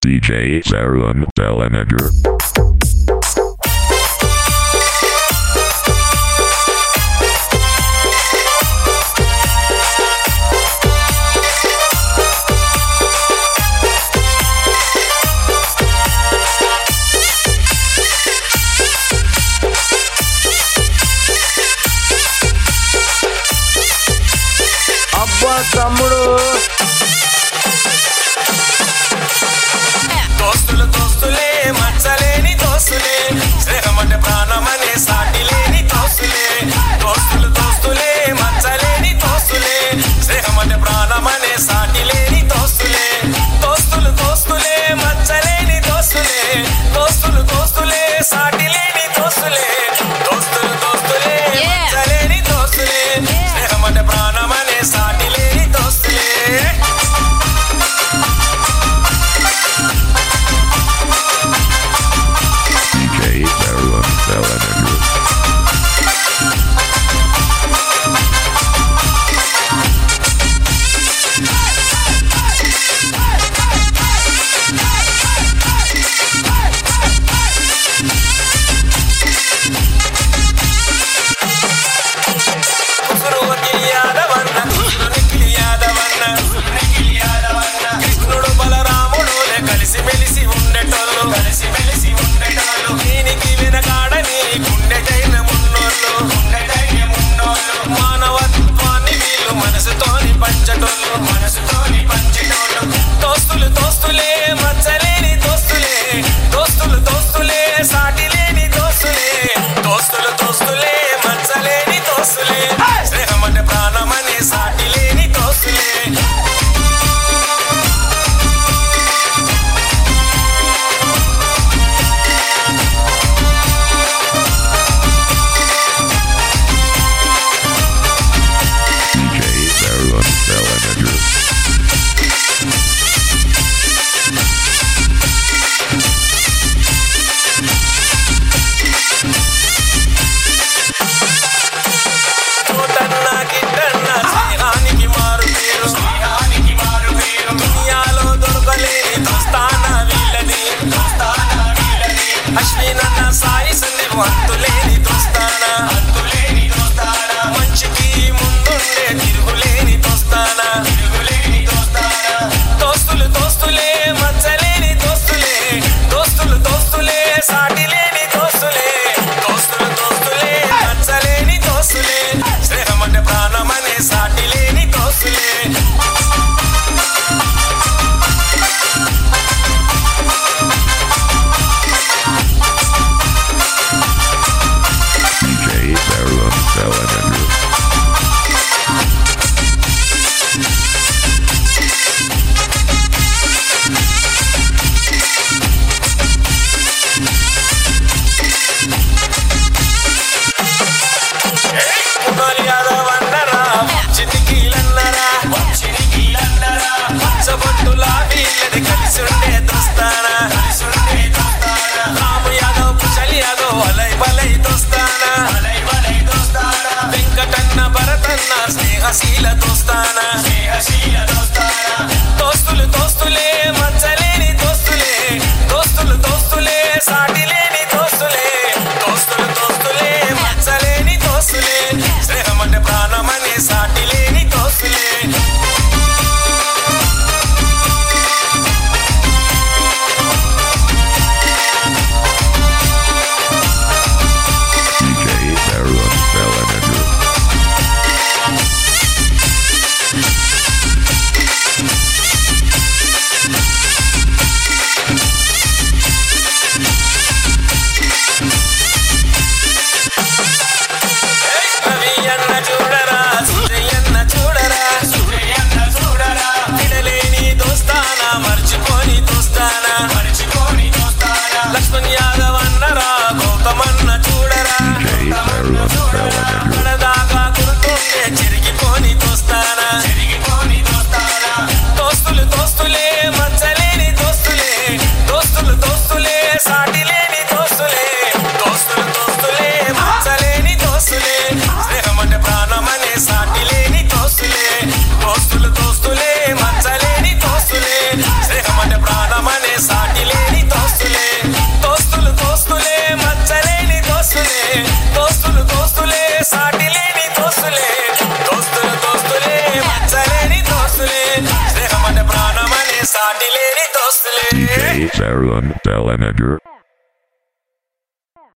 DJ Zarun Delenager. తమ్ముడు దోస్తులు దోస్తులే మచ్చలేని దోస్తులే స్నేహమంటే ప్రాణమనే సాటి లేని దోస్తులే దోస్తులు దోస్తులే మచ్చలేని దోస్తులే స్నేహమంటే ప్రాణమనే సాటి లేని దోస్తులే దోస్తులు దోస్తులే మచ్చలేని దోస్తులే దోస్తులు దోస్తులే సాటి లేని దోస్తులే దోస్తులు దోస్తులే మచ్చలేని దోస్తులే స్నేహమంటే ప్రాణమనే సాటి లేని దోస్తులే DJ Zarun Delenager. కృష్ణుడు బలరాముడు కలిసి మెలిసి ఉండేటోళ్ళు దీనికి వెనకాడని గుండెటైన మున్నోళ్ళు మానవత్వాన్ని వీళ్ళు మనసుతోని పంచటోళ్ళు దోస్తులు దోస్తులే మచ్చలేని దోస్తులే దోస్తులు దోస్తులే సాటి లేని దోస్తులే దోస్తులు దోస్తులే మచ్చలేని దోస్తులే స్నేహమంటే ప్రాణమనే సాటి లేని దోస్తులే DJ Zarun Delenager. తోటన్నా గిట్టన్నా స్నేహానికి మారు పేరు దునియాలో దొరకలేని దోస్తానా వీళ్ళని అశ్వినన్న సాయి సందీప్ అంతులేని దోస్తానా మంచికి ముందుండే తిరుగులేని దోస్తానా దోస్తులు దోస్తులే మచ్చలేని దోస్తులే దోస్తులు దోస్తులే సాటి లేని దోస్తులే దోస్తులు దోస్తులే మచ్చలేని దోస్తులే స్నేహమంటే ప్రాణమనే సాటి లేని దోస్తులే DJ Zarun Delenager. పునాలి యాదవ్ అన్నరా చిటికీలన్నరా పచ్చబొట్టులా వీళ్ళది కలిసి ఉండే దోస్తానా రాము యాదవ్ కుశలి యాదవ్ అలై బలై దోస్తానా వెంకటన్న భరతన్న స్నేహశీల దోస్తానా దోస్తులు దోస్తులే మచ్చలేని దోస్తులే దోస్తులు దోస్తులే సాటి లేని దోస్తులే దోస్తులు దోస్తులే మచ్చలేని దోస్తులే స్నేహమంటే ప్రాణమనే సాటి లేని దోస్తులే DJ Zarun Delenager. రవి అన్న చూడరా సూర్యన్న చూడరా విడలేని దోస్తానా మర్చిపోని దోస్తానా లక్ష్మణ్ యాదవ్ అన్నరా గౌతమన్న చూడరా DJ Zarun Delenager. పడదాకా గుర్తుండే చెరిగిపోని దోస్తానా దోస్తులు దోస్తులే మచ్చలేని దోస్తులే దోస్తులు దోస్తులే సాటి లేని దోస్తులే దోస్తులు దోస్తులే మచ్చలేని దోస్తులే స్నేహమంటే ప్రాణమనే సాటి లేని దోస్తులే దోస్తులు దోస్తులే మచ్చలేని దోస్తులే స్నేహమంటే ప్రాణమనే సాటి దోస్తులే DJ Sarah Bell Manager.